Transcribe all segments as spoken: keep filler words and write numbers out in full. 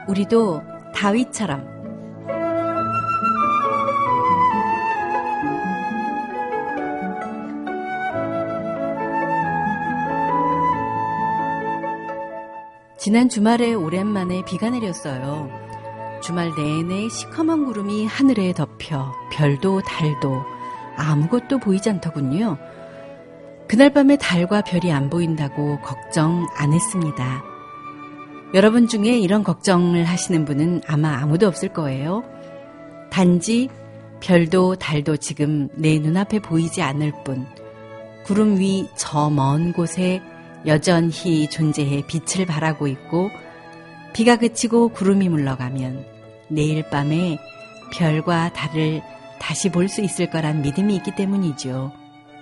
우리도 다윗처럼 지난 주말에 오랜만에 비가 내렸어요. 주말 내내 시커먼 구름이 하늘에 덮여 별도 달도 아무것도 보이지 않더군요. 그날 밤에 달과 별이 안 보인다고 걱정 안 했습니다. 여러분 중에 이런 걱정을 하시는 분은 아마 아무도 없을 거예요. 단지 별도 달도 지금 내 눈앞에 보이지 않을 뿐 구름 위 저 먼 곳에 여전히 존재해 빛을 발하고 있고 비가 그치고 구름이 물러가면 내일 밤에 별과 달을 다시 볼 수 있을 거란 믿음이 있기 때문이죠.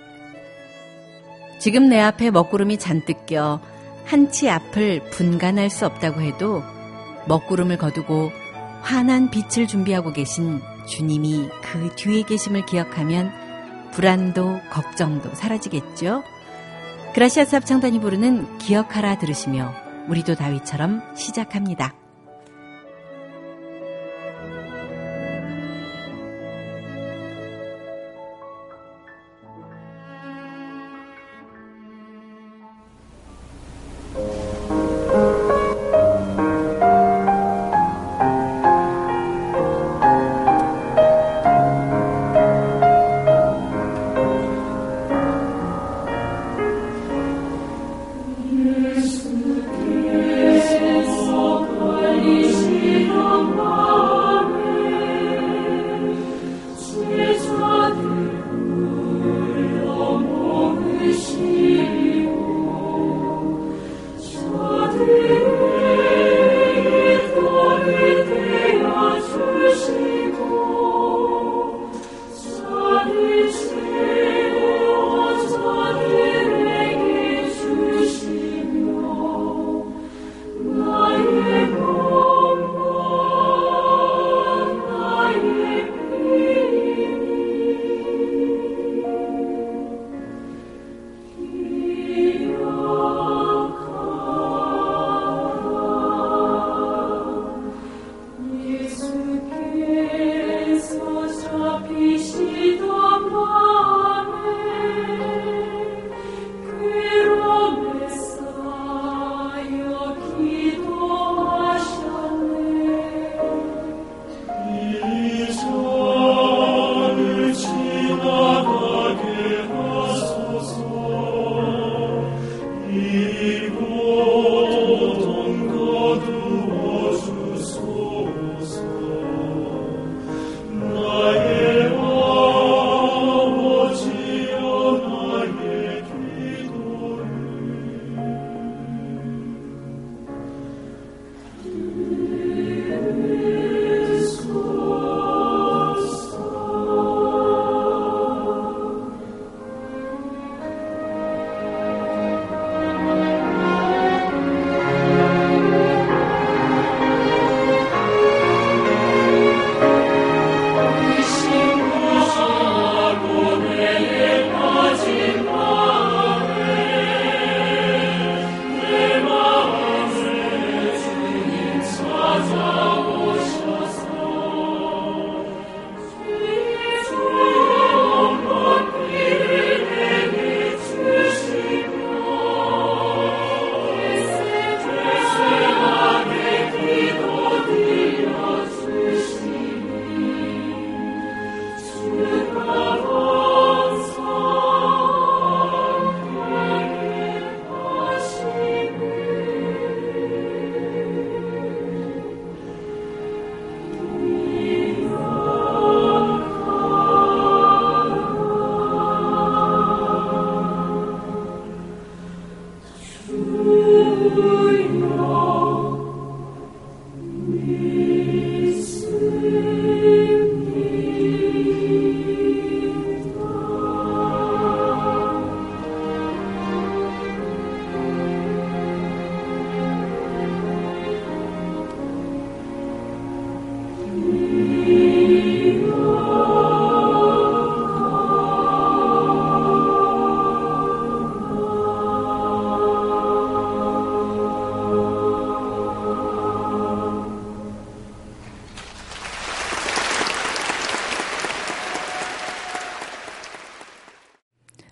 지금 내 앞에 먹구름이 잔뜩 껴 한치 앞을 분간할 수 없다고 해도 먹구름을 거두고 환한 빛을 준비하고 계신 주님이 그 뒤에 계심을 기억하면 불안도 걱정도 사라지겠죠. 그라시아스 합창단이 부르는 기억하라 들으시며 우리도 다윗처럼 시작합니다. 예수께서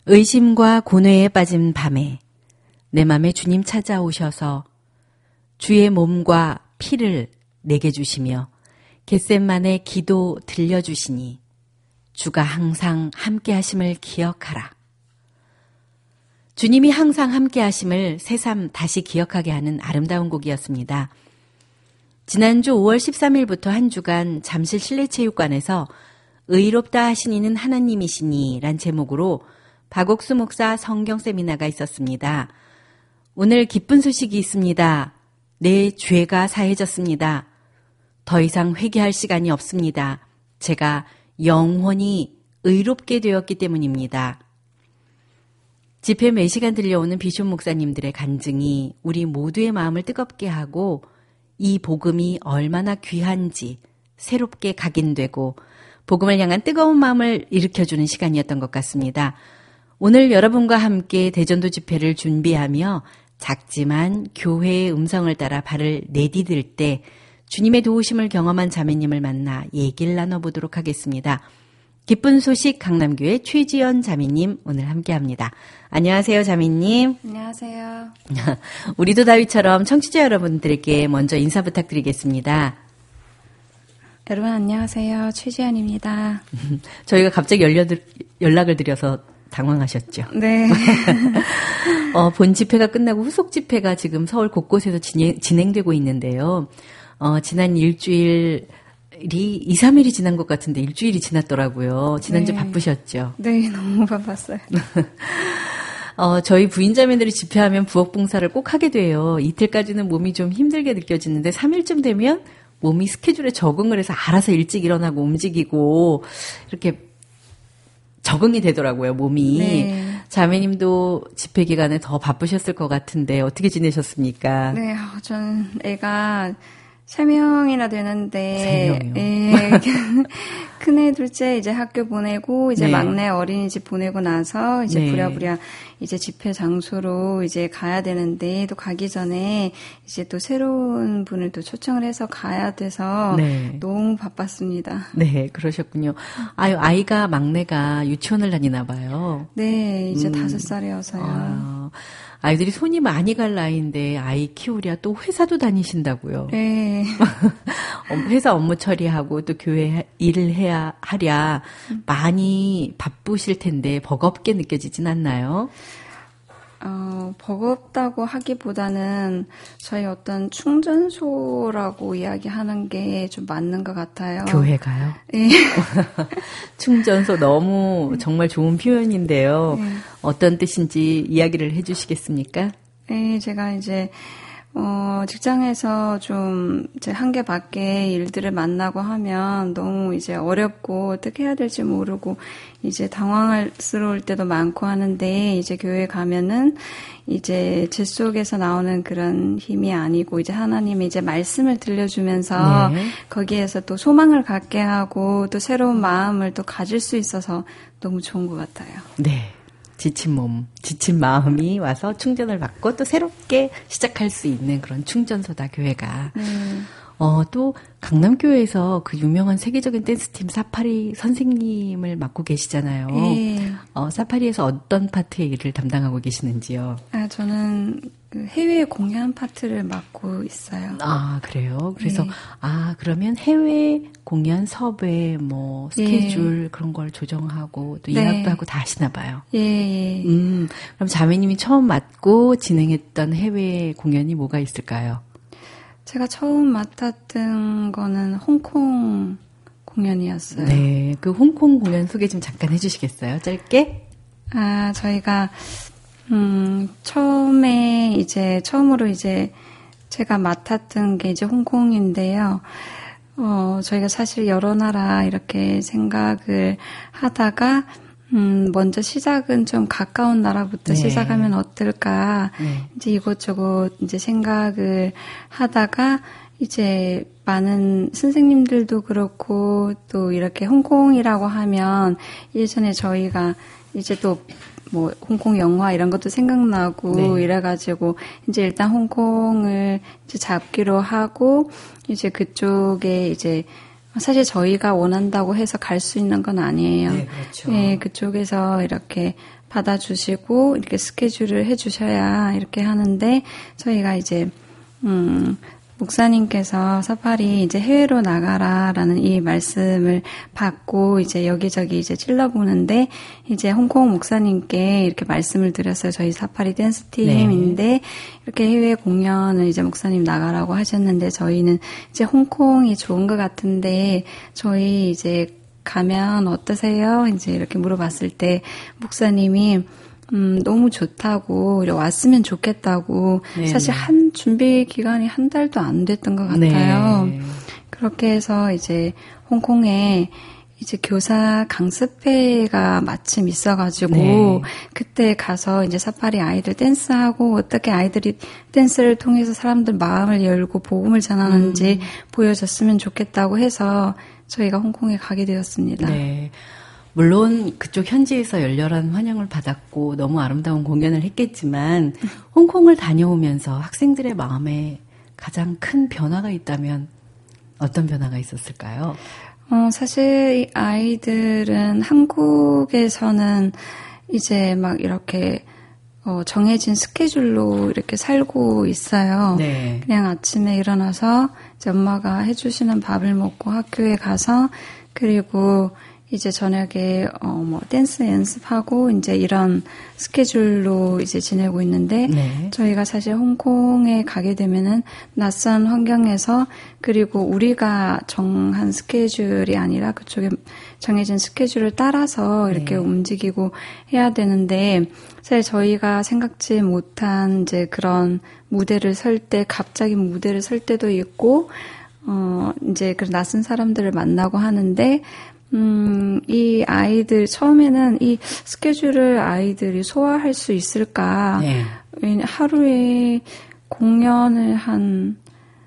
의심과 고뇌에 빠진 밤에 내 맘에 주님 찾아오셔서 주의 몸과 피를 내게 주시며 겟셋만의 기도 들려주시니 주가 항상 함께 하심을 기억하라. 주님이 항상 함께 하심을 새삼 다시 기억하게 하는 아름다운 곡이었습니다. 지난주 오월 십삼일부터 한 주간 잠실 실내체육관에서 의롭다 하신 이는 하나님이시니 란 제목으로 박옥수 목사 성경 세미나가 있었습니다. 오늘 기쁜 소식이 있습니다. 내 죄가 사해졌습니다. 더 이상 회개할 시간이 없습니다. 제가 영원히 의롭게 되었기 때문입니다. 집회 매 시간 들려오는 비숍 목사님들의 간증이 우리 모두의 마음을 뜨겁게 하고 이 복음이 얼마나 귀한지 새롭게 각인되고 복음을 향한 뜨거운 마음을 일으켜주는 시간이었던 것 같습니다. 오늘 여러분과 함께 대전도 집회를 준비하며 작지만 교회의 음성을 따라 발을 내디딜 때 주님의 도우심을 경험한 자매님을 만나 얘기를 나눠보도록 하겠습니다. 기쁜 소식 강남교회 최지연 자매님 오늘 함께합니다. 안녕하세요 자매님. 안녕하세요. 우리도 다윗처럼 청취자 여러분들에게 먼저 인사 부탁드리겠습니다. 여러분 안녕하세요. 최지연입니다. 저희가 갑자기 열려드, 연락을 드려서 당황하셨죠? 네. 어, 본 집회가 끝나고 후속 집회가 지금 서울 곳곳에서 진행, 진행되고 있는데요. 어, 지난 일주일 이, 이, 삼 일이 지난 것 같은데 일주일이 지났더라고요. 지난주 네. 바쁘셨죠? 네, 너무 바빴어요. 어, 저희 부인자매들이 집회하면 부엌봉사를 꼭 하게 돼요. 이틀까지는 몸이 좀 힘들게 느껴지는데 삼 일쯤 되면 몸이 스케줄에 적응을 해서 알아서 일찍 일어나고 움직이고 이렇게 적응이 되더라고요, 몸이. 네. 자매님도 집회 기간에 더 바쁘셨을 것 같은데 어떻게 지내셨습니까? 네, 어, 전 애가 세 명이나 되는데, 세 명이요? 예, 큰애 둘째 이제 학교 보내고, 이제 네. 막내 어린이집 보내고 나서, 이제 네. 부랴부랴 이제 집회 장소로 이제 가야 되는데, 또 가기 전에 이제 또 새로운 분을 또 초청을 해서 가야 돼서, 네. 너무 바빴습니다. 네, 그러셨군요. 아유, 아이가 막내가 유치원을 다니나 봐요. 네, 이제 음. 다섯 살이어서요. 아, 아이들이 손이 많이 갈 나이인데 아이 키우랴 또 회사도 다니신다고요. 네. 회사 업무 처리하고 또 교회 일을 해야 하랴 많이 바쁘실 텐데 버겁게 느껴지진 않나요? 어, 버겁다고 하기보다는 저희 어떤 충전소라고 이야기하는 게 좀 맞는 것 같아요. 교회가요? 네. 충전소 너무 정말 좋은 표현인데요. 네. 어떤 뜻인지 이야기를 해주시겠습니까? 네, 제가 이제 어, 직장에서 좀 이제 한계 밖의 일들을 만나고 하면 너무 이제 어렵고 어떻게 해야 될지 모르고 이제 당황스러울 때도 많고 하는데 이제 교회 가면은 이제 제 속에서 나오는 그런 힘이 아니고 이제 하나님의 이제 말씀을 들려주면서 네. 거기에서 또 소망을 갖게 하고 또 새로운 마음을 또 가질 수 있어서 너무 좋은 것 같아요. 네. 지친 몸, 지친 마음이 와서 충전을 받고 또 새롭게 시작할 수 있는 그런 충전소다, 교회가. 네. 어, 또 강남교회에서 그 유명한 세계적인 댄스팀 사파리 선생님을 맡고 계시잖아요. 네. 어, 사파리에서 어떤 파트의 일을 담당하고 계시는지요? 아, 저는 그 해외 공연 파트를 맡고 있어요. 아, 그래요? 그래서, 네. 아, 그러면 해외 공연 섭외, 뭐, 스케줄 예. 그런 걸 조정하고 또 예약도 네. 하고 다 하시나 봐요. 예, 예. 음, 그럼 자매님이 처음 맡고 진행했던 해외 공연이 뭐가 있을까요? 제가 처음 맡았던 거는 홍콩 공연이었어요. 네, 그 홍콩 공연 소개 좀 잠깐 해주시겠어요? 짧게? 아, 저희가 음, 처음에 이제 처음으로 이제 제가 맡았던 게 이제 홍콩인데요. 어, 저희가 사실 여러 나라 이렇게 생각을 하다가 음, 먼저 시작은 좀 가까운 나라부터 네. 시작하면 어떨까. 네. 이제 이것저것 이제 생각을 하다가 이제 많은 선생님들도 그렇고 또 이렇게 홍콩이라고 하면 예전에 저희가 이제 또 뭐 홍콩 영화 이런 것도 생각나고 네. 이래가지고 이제 일단 홍콩을 이제 잡기로 하고 이제 그쪽에 이제 사실 저희가 원한다고 해서 갈 수 있는 건 아니에요. 네, 그렇죠. 네, 그쪽에서 이렇게 받아주시고 이렇게 스케줄을 해주셔야 이렇게 하는데 저희가 이제 음, 목사님께서 사파리 이제 해외로 나가라라는 이 말씀을 받고 이제 여기저기 이제 찔러보는데 이제 홍콩 목사님께 이렇게 말씀을 드렸어요. 저희 사파리 댄스 팀인데 네. 이렇게 해외 공연을 이제 목사님 나가라고 하셨는데 저희는 이제 홍콩이 좋은 것 같은데 저희 이제 가면 어떠세요? 이제 이렇게 물어봤을 때 목사님이 음, 너무 좋다고, 왔으면 좋겠다고, 네네. 사실 한 준비 기간이 한 달도 안 됐던 것 같아요. 네. 그렇게 해서 이제 홍콩에 이제 교사 강습회가 마침 있어가지고, 네. 그때 가서 이제 사파리 아이들 댄스하고 어떻게 아이들이 댄스를 통해서 사람들 마음을 열고 복음을 전하는지 음. 보여줬으면 좋겠다고 해서 저희가 홍콩에 가게 되었습니다. 네. 물론 그쪽 현지에서 열렬한 환영을 받았고 너무 아름다운 공연을 했겠지만 홍콩을 다녀오면서 학생들의 마음에 가장 큰 변화가 있다면 어떤 변화가 있었을까요? 어, 사실 이 아이들은 한국에서는 이제 막 이렇게 어, 정해진 스케줄로 이렇게 살고 있어요. 네. 그냥 아침에 일어나서 이제 엄마가 해주시는 밥을 먹고 학교에 가서 그리고 이제 저녁에 어 뭐 댄스 연습하고 이제 이런 스케줄로 이제 지내고 있는데 네. 저희가 사실 홍콩에 가게 되면은 낯선 환경에서 그리고 우리가 정한 스케줄이 아니라 그쪽에 정해진 스케줄을 따라서 이렇게 네. 움직이고 해야 되는데 사실 저희가 생각지 못한 이제 그런 무대를 설 때 갑자기 무대를 설 때도 있고 어 이제 그 낯선 사람들을 만나고 하는데 음, 이 아이들, 처음에는 이 스케줄을 아이들이 소화할 수 있을까. 네. 하루에 공연을 한,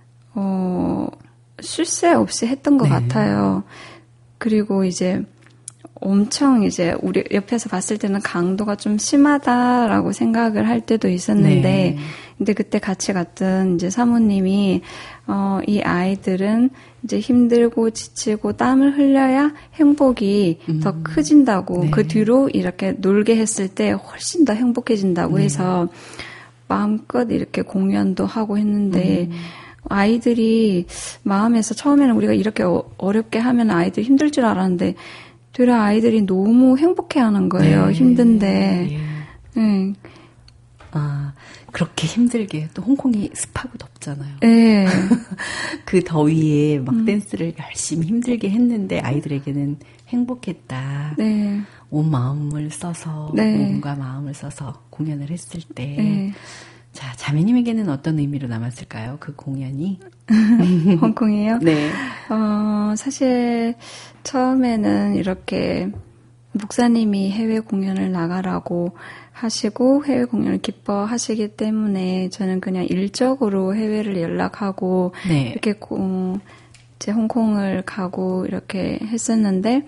어, 쉴 새 없이 했던 것 네. 같아요. 그리고 이제 엄청 이제 우리 옆에서 봤을 때는 강도가 좀 심하다라고 생각을 할 때도 있었는데, 네. 근데 그때 같이 갔던 이제 사모님이, 어, 이 아이들은 이제 힘들고 지치고 땀을 흘려야 행복이 음. 더 커진다고, 네. 그 뒤로 이렇게 놀게 했을 때 훨씬 더 행복해진다고 네. 해서 마음껏 이렇게 공연도 하고 했는데, 음. 아이들이 마음에서 처음에는 우리가 이렇게 어, 어렵게 하면 아이들이 힘들 줄 알았는데, 되려 아이들이 너무 행복해하는 거예요. 네. 힘든데. 네. 네. 아, 그렇게 힘들게 또 홍콩이 습하고 덥잖아요. 네. 그 더위에 막 음. 댄스를 열심히 힘들게 했는데 아이들에게는 행복했다. 네. 온 마음을 써서 네. 몸과 마음을 써서 공연을 했을 때. 네. 자, 자매님에게는 어떤 의미로 남았을까요? 그 공연이? 홍콩이요? 네. 어, 사실 처음에는 이렇게 목사님이 해외 공연을 나가라고 하시고 해외 공연을 기뻐하시기 때문에 저는 그냥 일적으로 해외를 연락하고 네. 이렇게 고, 이제 홍콩을 가고 이렇게 했었는데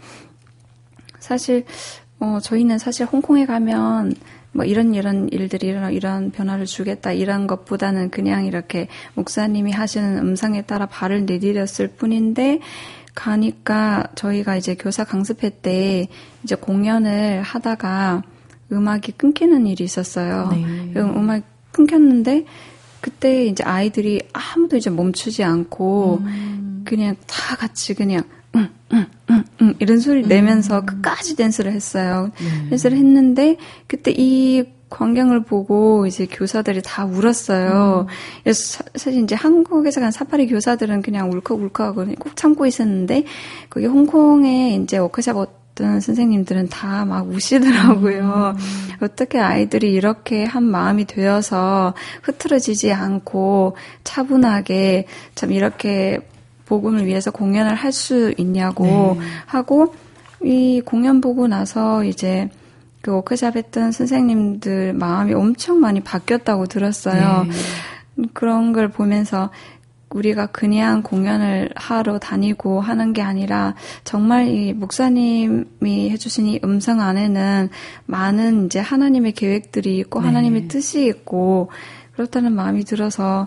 사실 어, 저희는 사실 홍콩에 가면 뭐 이런 이런 일들이 이런 이런 변화를 주겠다 이런 것보다는 그냥 이렇게 목사님이 하시는 음성에 따라 발을 내디뎠을 뿐인데 가니까 저희가 이제 교사 강습회 때 이제 공연을 하다가 음악이 끊기는 일이 있었어요. 네. 음악이 끊겼는데 그때 이제 아이들이 아무도 이제 멈추지 않고 음. 그냥 다 같이 그냥 응, 응, 응, 응 이런 소리 내면서 음. 끝까지 댄스를 했어요. 네. 댄스를 했는데 그때 이 광경을 보고 이제 교사들이 다 울었어요. 음. 그래서 사실 이제 한국에서 간 사파리 교사들은 그냥 울컥울컥하고 꼭 참고 있었는데 거기 홍콩에 이제 워크숍 어떤 선생님들은 다 막 우시더라고요. 음. 어떻게 아이들이 이렇게 한 마음이 되어서 흐트러지지 않고 차분하게 참 이렇게 복음을 위해서 공연을 할 수 있냐고 네. 하고 이 공연 보고 나서 이제 그 워크숍 했던 선생님들 마음이 엄청 많이 바뀌었다고 들었어요. 네. 그런 걸 보면서 우리가 그냥 공연을 하러 다니고 하는 게 아니라 정말 이 목사님이 해주신 이 음성 안에는 많은 이제 하나님의 계획들이 있고 네. 하나님의 뜻이 있고 그렇다는 마음이 들어서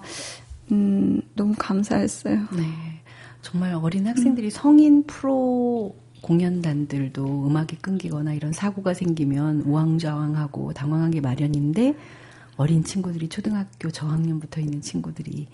음, 너무 감사했어요. 네. 정말 어린 학생들이 음. 성인 프로 공연단들도 음악이 끊기거나 이런 사고가 생기면 우왕좌왕하고 당황하기 마련인데 어린 친구들이 초등학교 저학년부터 있는 친구들이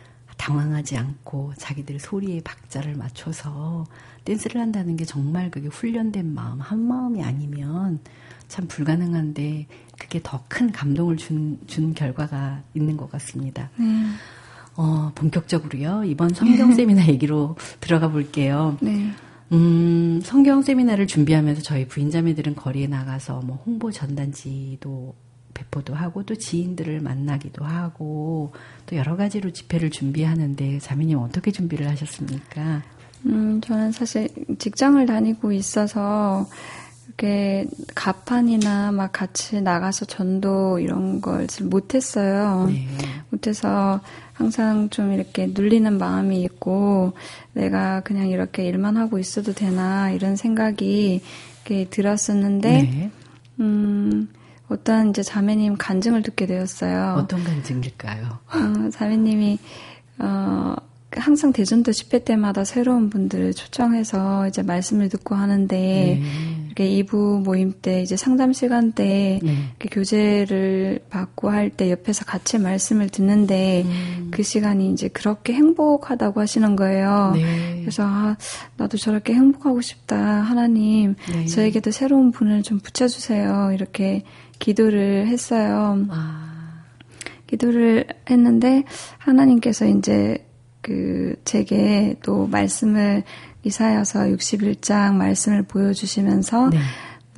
당황하지 않고 자기들 소리에 박자를 맞춰서 댄스를 한다는 게 정말 그게 훈련된 마음, 한 마음이 아니면 참 불가능한데 그게 더 큰 감동을 준, 준 결과가 있는 것 같습니다. 네. 어, 본격적으로요. 이번 성경 세미나 얘기로 들어가 볼게요. 네. 음, 성경 세미나를 준비하면서 저희 부인자매들은 거리에 나가서 뭐 홍보 전단지도 배포도 하고 또 지인들을 만나기도 하고 또 여러 가지로 집회를 준비하는데 자매님 어떻게 준비를 하셨습니까? 음, 저는 사실 직장을 다니고 있어서 이렇게 가판이나 막 같이 나가서 전도 이런 걸 못했어요. 네. 못해서 항상 좀 이렇게 눌리는 마음이 있고 내가 그냥 이렇게 일만 하고 있어도 되나 이런 생각이 이렇게 들었었는데 네. 음, 어떤 이제 자매님 간증을 듣게 되었어요. 어떤 간증일까요? 어, 자매님이 어, 항상 대전도 집회 때마다 새로운 분들을 초청해서 이제 말씀을 듣고 하는데 네. 이렇게 이 부 모임 때 이제 상담 시간 때 네. 이렇게 교제를 받고 할 때 옆에서 같이 말씀을 듣는데 음. 그 시간이 이제 그렇게 행복하다고 하시는 거예요. 네. 그래서 아, 나도 저렇게 행복하고 싶다. 하나님, 네. 저에게도 새로운 분을 좀 붙여주세요. 이렇게 기도를 했어요. 아. 기도를 했는데 하나님께서 이제 그 제게 또 말씀을 이사야서 육십일 장 말씀을 보여주시면서 네.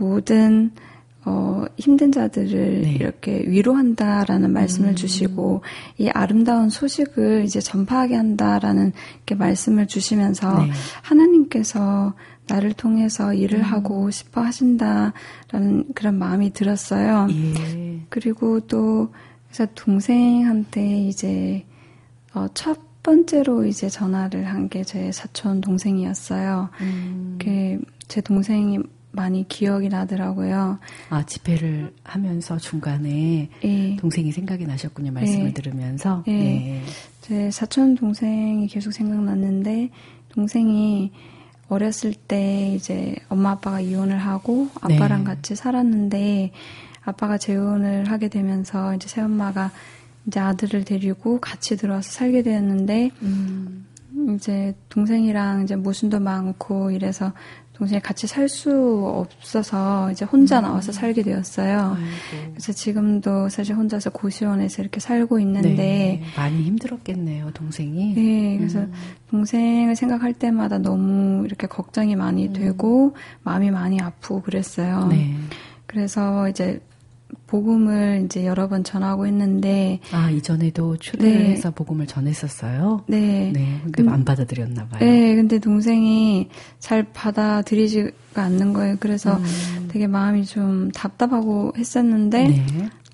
모든 어, 힘든 자들을 네. 이렇게 위로한다라는 말씀을 음. 주시고 이 아름다운 소식을 이제 전파하게 한다라는 이렇게 말씀을 주시면서 네. 하나님께서 나를 통해서 일을 음. 하고 싶어 하신다라는 그런 마음이 들었어요. 예. 그리고 또 그래서 동생한테 이제 어, 첫 번째로 이제 전화를 한 게 제 사촌 동생이었어요. 음. 그 제 동생이 많이 기억이 나더라고요. 아, 집회를 하면서 중간에 예. 동생이 생각이 나셨군요. 말씀을 예. 들으면서. 예. 예. 제 사촌 동생이 계속 생각났는데 동생이 어렸을 때 이제 엄마 아빠가 이혼을 하고 아빠랑 네. 같이 살았는데 아빠가 재혼을 하게 되면서 이제 새엄마가 이제 아들을 데리고 같이 들어와서 살게 되었는데, 음. 이제 동생이랑 이제 모순도 많고 이래서 동생이 같이 살 수 없어서 이제 혼자 나와서 음. 살게 되었어요. 아이고. 그래서 지금도 사실 혼자서 고시원에서 이렇게 살고 있는데. 네, 많이 힘들었겠네요, 동생이. 네, 그래서 음. 동생을 생각할 때마다 너무 이렇게 걱정이 많이 음. 되고 마음이 많이 아프고 그랬어요. 네. 그래서 이제 복음을 이제 여러 번 전하고 했는데. 아, 이전에도 초대를 네. 해서 복음을 전했었어요? 네. 네. 근데 음, 안 받아들였나 봐요. 네. 근데 동생이 잘 받아들이지가 않는 거예요. 그래서 음. 되게 마음이 좀 답답하고 했었는데. 네.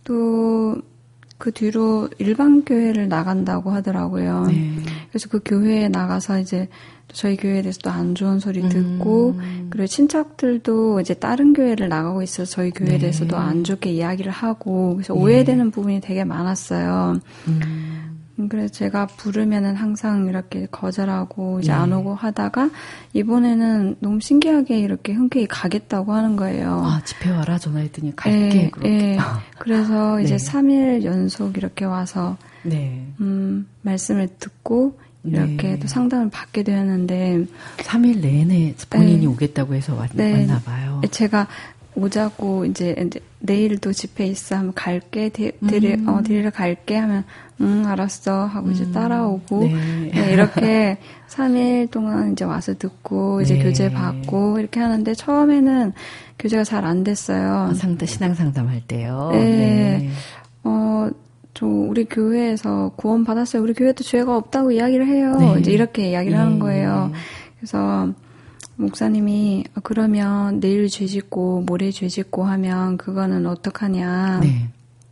또 그 뒤로 일반 교회를 나간다고 하더라고요. 네. 그래서 그 교회에 나가서 이제 저희 교회에 대해서 또 안 좋은 소리 듣고, 음. 그리고 친척들도 이제 다른 교회를 나가고 있어서 저희 교회에 네. 대해서도 안 좋게 이야기를 하고, 그래서 네. 오해되는 부분이 되게 많았어요. 음. 그래서 제가 부르면은 항상 이렇게 거절하고 이제 네. 안 오고 하다가, 이번에는 너무 신기하게 이렇게 흔쾌히 가겠다고 하는 거예요. 아, 집회 와라 전화했더니 갈게. 네, 그렇게. 네. 그래서 이제 네. 삼 일 연속 이렇게 와서, 네. 음, 말씀을 듣고, 이렇게 네. 또 상담을 받게 되었는데 삼 일 내내 본인이 네. 오겠다고 해서 왔, 네. 왔나 봐요. 제가 오자고 이제 내일도 집회 있어 하면 갈게 데, 데리, 음. 어, 데리러 갈게 하면 응 알았어 하고 음. 이제 따라오고 네. 네, 이렇게 삼 일 동안 이제 와서 듣고 이제 네. 교제 받고 이렇게 하는데 처음에는 교제가 잘 안 됐어요. 아, 상담 신앙 상담할 때요. 네. 네. 어. 저 우리 교회에서 구원 받았어요. 우리 교회도 죄가 없다고 이야기를 해요. 네. 이제 이렇게 이야기를 네. 하는 거예요. 그래서 목사님이 그러면 내일 죄 짓고 모레 죄 짓고 하면 그거는 어떡하냐. 네.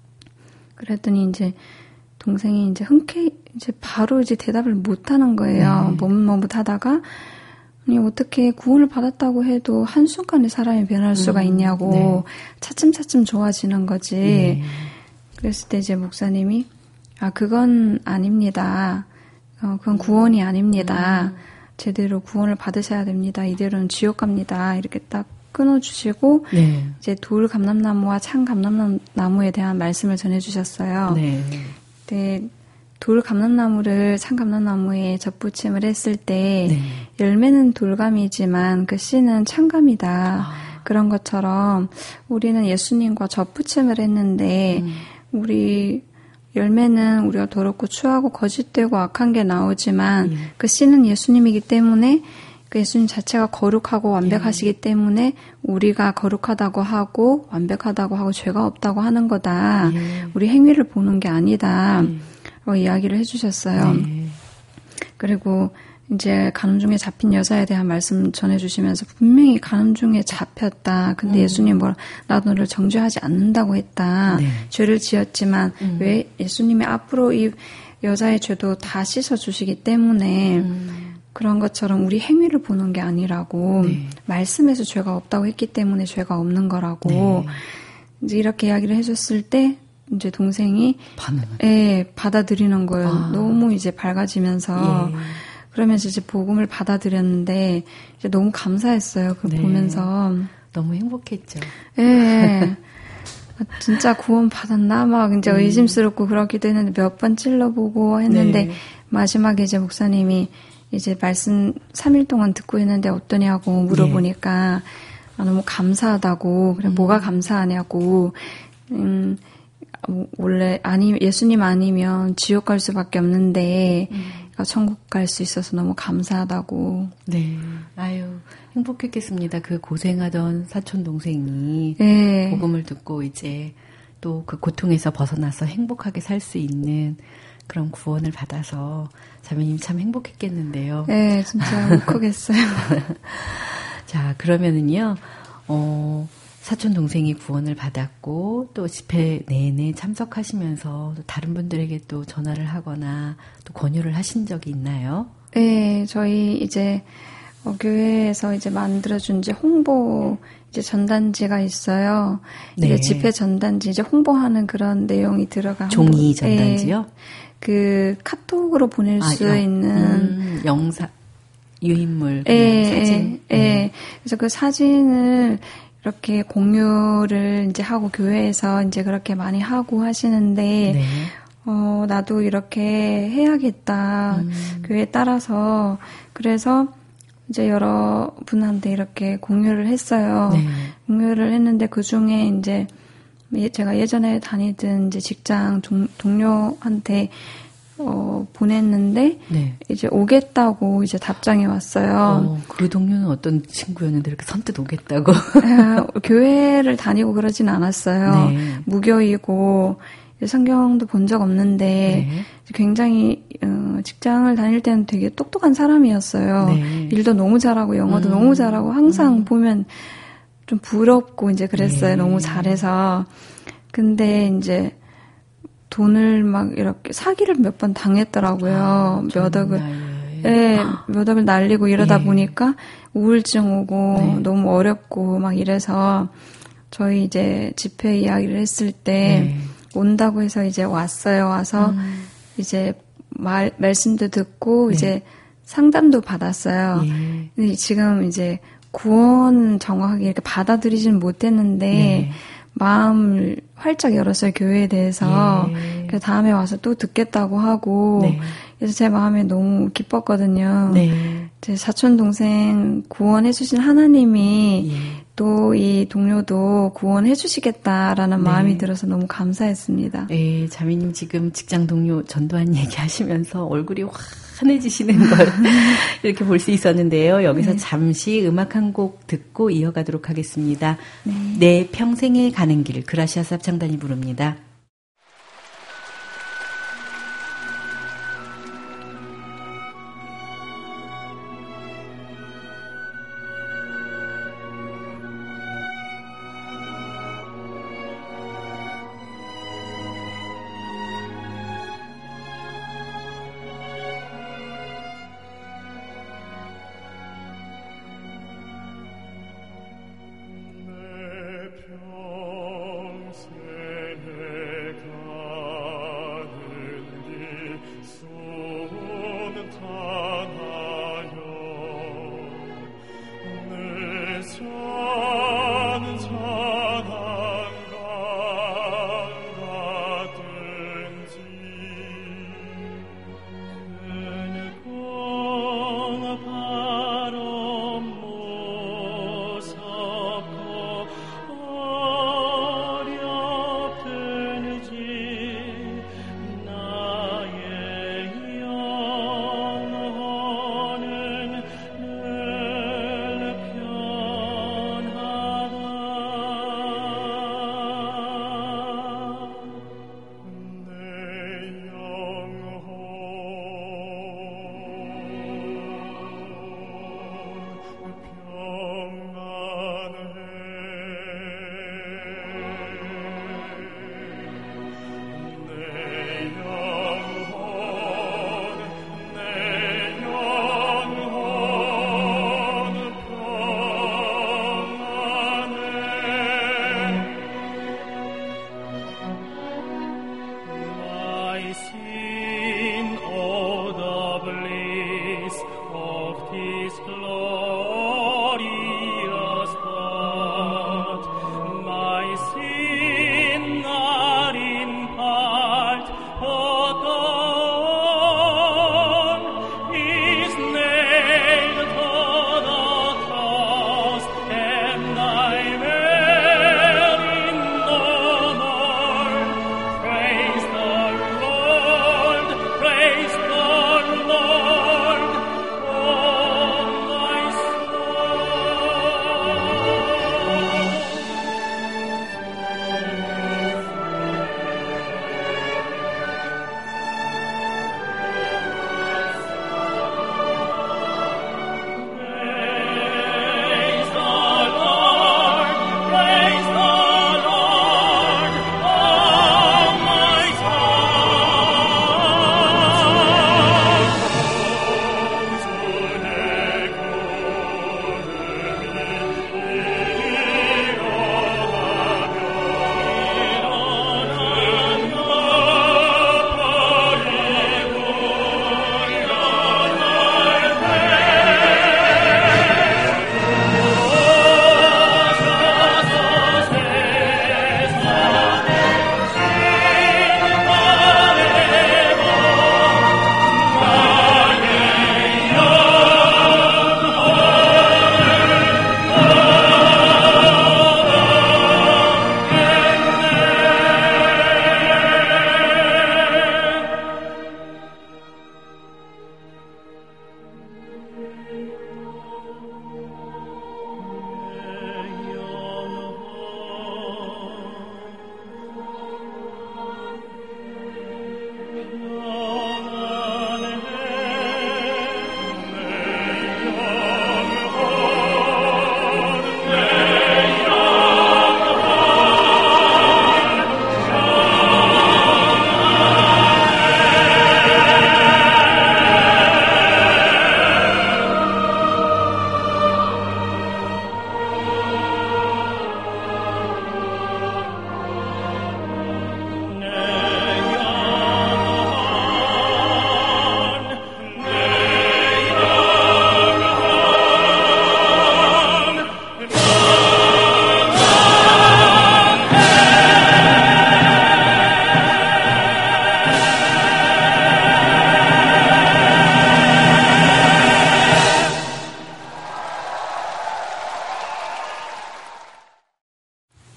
그랬더니 이제 동생이 이제 흔쾌히 이제 바로 이제 대답을 못 하는 거예요. 네. 머뭇머뭇하다가 아니 어떻게 구원을 받았다고 해도 한순간에 사람이 변할 수가 있냐고 네. 차츰차츰 좋아지는 거지. 네. 그랬을 때 이제 목사님이 아 그건 아닙니다. 어, 그건 구원이 아닙니다. 음. 제대로 구원을 받으셔야 됩니다. 이대로는 지옥 갑니다. 이렇게 딱 끊어주시고 네. 이제 돌 감람나무와 창 감람나무에 대한 말씀을 전해주셨어요. 네. 네. 돌 감람나무를 창 감람나무에 접붙임을 했을 때 네. 열매는 돌감이지만 그 씨는 창감이다. 아. 그런 것처럼 우리는 예수님과 접붙임을 했는데 음. 우리 열매는 우리가 더럽고 추하고 거짓되고 악한 게 나오지만 예. 그 씨는 예수님이기 때문에 그 예수님 자체가 거룩하고 완벽하시기 예. 때문에 우리가 거룩하다고 하고 완벽하다고 하고 죄가 없다고 하는 거다. 예. 우리 행위를 보는 게 아니다. 예. 라고 이야기를 해주셨어요. 예. 그리고 이제 간음 중에 잡힌 여자에 대한 말씀 전해주시면서 분명히 간음 중에 잡혔다. 근데 음. 예수님 뭐라 나도 너를 정죄하지 않는다고 했다. 네. 죄를 지었지만 음. 왜 예수님이 앞으로 이 여자의 죄도 다 씻어주시기 때문에 음. 그런 것처럼 우리 행위를 보는 게 아니라고 네. 말씀에서 죄가 없다고 했기 때문에 죄가 없는 거라고 네. 이제 이렇게 이야기를 해줬을 때 이제 동생이 예, 받아들이는 거예요. 아. 너무 이제 밝아지면서 예. 그러면서 이제 복음을 받아들였는데 이제 너무 감사했어요. 그걸 네. 보면서 너무 행복했죠. 예. 진짜 구원 받았나 막 이제 음. 의심스럽고 그러기도 했는데 몇 번 찔러보고 했는데 네. 마지막에 이제 목사님이 이제 말씀 삼 일 동안 듣고 있는데 어떠냐고 물어보니까 네. 아, 너무 감사하다고 그래 음. 뭐가 감사하냐고 음. 원래 아니 예수님 아니면 지옥 갈 수밖에 없는데 음. 천국 갈 수 있어서 너무 감사하다고. 네. 아유 행복했겠습니다. 그 고생하던 사촌 동생이 네. 복음을 듣고 이제 또 그 고통에서 벗어나서 행복하게 살 수 있는 그런 구원을 받아서 자매님 참 행복했겠는데요. 네, 진짜 울컥했어요. 자, 그러면은요, 어. 사촌 동생이 구원을 받았고 또 집회 내내 참석하시면서 또 다른 분들에게 또 전화를 하거나 또 권유를 하신 적이 있나요? 네, 저희 이제 어, 교회에서 이제 만들어준 이제 홍보 이제 전단지가 있어요. 네. 이제 집회 전단지 이제 홍보하는 그런 내용이 들어간 종이 전단지요? 네, 그 카톡으로 보낼 아, 수 영, 있는 음, 영상 유인물 네, 사진. 네. 네. 그래서 그 사진을 이렇게 공유를 이제 하고 교회에서 이제 그렇게 많이 하고 하시는데, 네. 어, 나도 이렇게 해야겠다. 음. 교회에 따라서. 그래서 이제 여러 분한테 이렇게 공유를 했어요. 네. 공유를 했는데 그 중에 이제 제가 예전에 다니던 이제 직장 동, 동료한테 어, 보냈는데, 네. 이제 오겠다고 이제 답장이 왔어요. 어, 그 동료는 어떤 친구였는데 이렇게 선뜻 오겠다고? 아, 교회를 다니고 그러진 않았어요. 네. 무교이고, 성경도 본 적 없는데, 네. 굉장히, 어, 직장을 다닐 때는 되게 똑똑한 사람이었어요. 네. 일도 너무 잘하고, 영어도 음. 너무 잘하고, 항상 음. 보면 좀 부럽고 이제 그랬어요. 네. 너무 잘해서. 근데 이제, 돈을 막 이렇게 사기를 몇 번 당했더라고요. 아, 몇 억을, 예, 네, 몇 억을 날리고 이러다 예. 보니까 우울증 오고 네. 너무 어렵고 막 이래서 저희 이제 집회 이야기를 했을 때 네. 온다고 해서 이제 왔어요. 와서 음. 이제 말, 말씀도 듣고 네. 이제 상담도 받았어요. 예. 근데 지금 이제 구원 정확하게 이렇게 받아들이지는 못했는데 네. 마음을 활짝 열었어요, 교회에 대해서. 예. 그래서 다음에 와서 또 듣겠다고 하고, 네. 그래서 제 마음에 너무 기뻤거든요. 네. 제 사촌 동생 구원해주신 하나님이 예. 또 이 동료도 구원해주시겠다라는 네. 마음이 들어서 너무 감사했습니다. 네, 자매님 지금 직장 동료 전도한 얘기 하시면서 얼굴이 환해지시는 걸 이렇게 볼 수 있었는데요. 여기서 네. 잠시 음악 한 곡 듣고 이어가도록 하겠습니다. 네. 내 평생에 가는 길, 그라시아스 합창단이 부릅니다. 평생에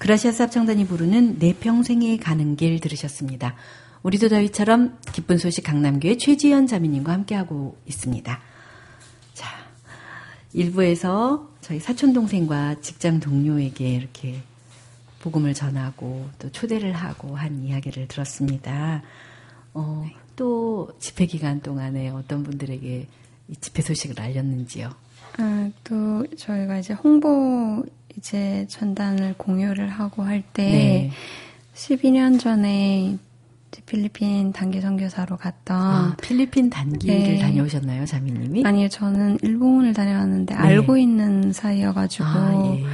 그라시아스 합창단이 부르는 내 평생에 가는 길 들으셨습니다. 우리도 다윗처럼 기쁜 소식 강남교회 최지연 자매님과 함께하고 있습니다. 자, 일 부에서 저희 사촌동생과 직장 동료에게 이렇게 복음을 전하고 또 초대를 하고 한 이야기를 들었습니다. 어, 네. 또 집회 기간 동안에 어떤 분들에게 이 집회 소식을 알렸는지요? 아, 또 저희가 이제 홍보 이제 전단을 공유를 하고 할 때 네. 십이 년 전에 필리핀 단기 선교사로 갔던 아, 필리핀 단기를 네. 다녀오셨나요, 자매님이? 아니요, 저는 일본을 다녀왔는데 네. 알고 있는 사이여가지고 아, 예.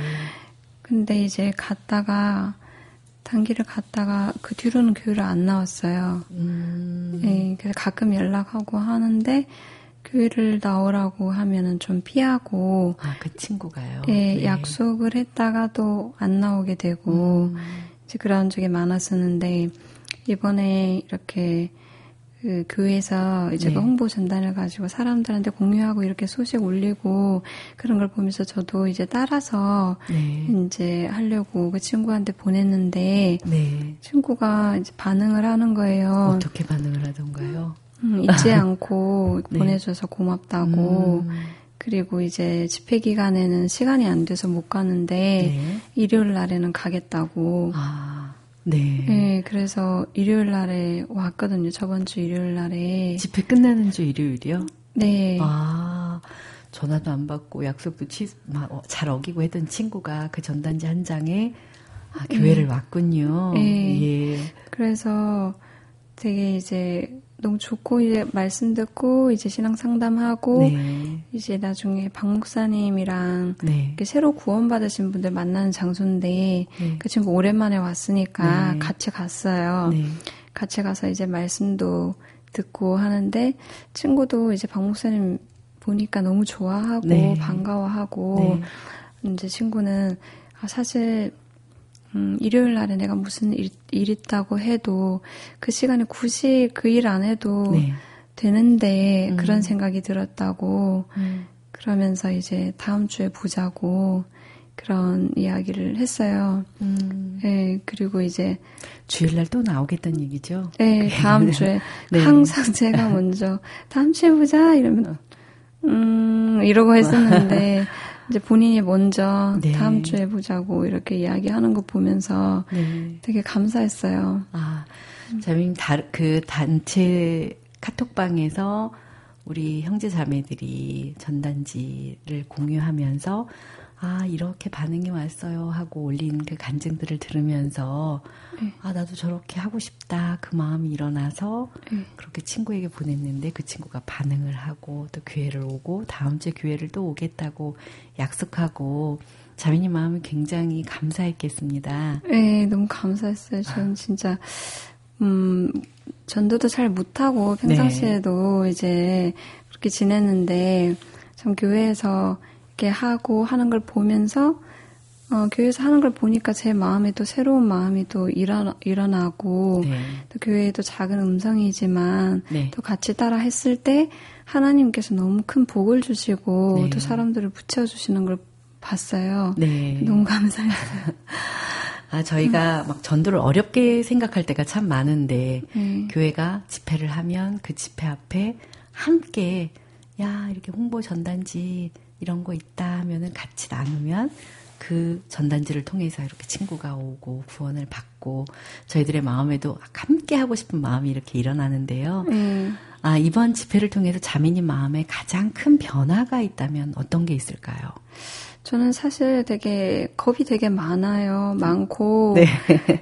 근데 이제 갔다가 단기를 갔다가 그 뒤로는 교회를 안 나왔어요. 음. 네, 그래서 가끔 연락하고 하는데 교회를 나오라고 하면은 좀 피하고 아, 그 친구가요? 네, 네. 약속을 했다가도 안 나오게 되고 음. 이제 그런 적이 많았었는데 이번에 이렇게 그 교회에서 이제 네. 그 홍보 전단을 가지고 사람들한테 공유하고 이렇게 소식 올리고 그런 걸 보면서 저도 이제 따라서 네. 이제 하려고 그 친구한테 보냈는데 네. 친구가 이제 반응을 하는 거예요. 어떻게 반응을 하던가요? 음, 잊지 않고 네. 보내줘서 고맙다고. 음. 그리고 이제 집회 기간에는 시간이 안 돼서 못 가는데 네. 일요일 날에는 가겠다고. 아, 네. 네, 그래서 일요일 날에 왔거든요. 저번 주 일요일 날에. 집회 끝나는 주 일요일이요? 네. 아, 전화도 안 받고 약속도 취, 잘 어기고 했던 친구가 그 전단지 한 장에 아, 교회를 네. 왔군요. 네. 예. 그래서 되게 이제 너무 좋고 이제 말씀 듣고 이제 신앙 상담하고 네. 이제 나중에 박 목사님이랑 네. 이렇게 새로 구원받으신 분들 만나는 장소인데 네. 그 친구 오랜만에 왔으니까 네. 같이 갔어요. 네. 같이 가서 이제 말씀도 듣고 하는데 친구도 이제 박 목사님 보니까 너무 좋아하고 네. 반가워하고 네. 이제 친구는 아, 사실 음, 일요일 날에 내가 무슨 일, 일 있다고 해도 그 시간에 굳이 그 일 안 해도 네. 되는데 음. 그런 생각이 들었다고 음. 그러면서 이제 다음 주에 보자고 그런 이야기를 했어요. 음. 네, 그리고 이제 주일날 또 나오겠다는 얘기죠? 네, 다음 주에 네. 항상 제가 먼저 다음 주에 보자 이러면 음 이러고 했었는데 이제 본인이 먼저 네. 다음 주에 보자고 이렇게 이야기하는 거 보면서 네. 되게 감사했어요. 아, 자매님 그 단체 카톡방에서 우리 형제 자매들이 전단지를 공유하면서 아 이렇게 반응이 왔어요 하고 올린 그 간증들을 들으면서 네. 아 나도 저렇게 하고 싶다 그 마음이 일어나서 네. 그렇게 친구에게 보냈는데 그 친구가 반응을 하고 또 교회를 오고 다음 주에 교회를 또 오겠다고 약속하고 자매님 마음이 굉장히 감사했겠습니다. 네, 너무 감사했어요. 저는 진짜 음 전도도 잘 못하고 평상시에도 네. 이제 그렇게 지냈는데 참 교회에서 이렇게 하고 하는 걸 보면서 어, 교회에서 하는 걸 보니까 제 마음에 또 새로운 마음이 또 일어나, 일어나고 네. 또 교회에도 작은 음성이지만 네. 또 같이 따라 했을 때 하나님께서 너무 큰 복을 주시고 네. 또 사람들을 붙여주시는 걸 봤어요. 네. 너무 감사했어요. 아, 저희가 음. 막 전도를 어렵게 생각할 때가 참 많은데 네. 교회가 집회를 하면 그 집회 앞에 함께 야 이렇게 홍보 전단지 이런 거 있다 하면은 같이 나누면 그 전단지를 통해서 이렇게 친구가 오고 구원을 받고 저희들의 마음에도 함께 하고 싶은 마음이 이렇게 일어나는데요. 음. 아, 이번 집회를 통해서 자매님 마음에 가장 큰 변화가 있다면 어떤 게 있을까요? 저는 사실 되게 겁이 되게 많아요. 많고 네.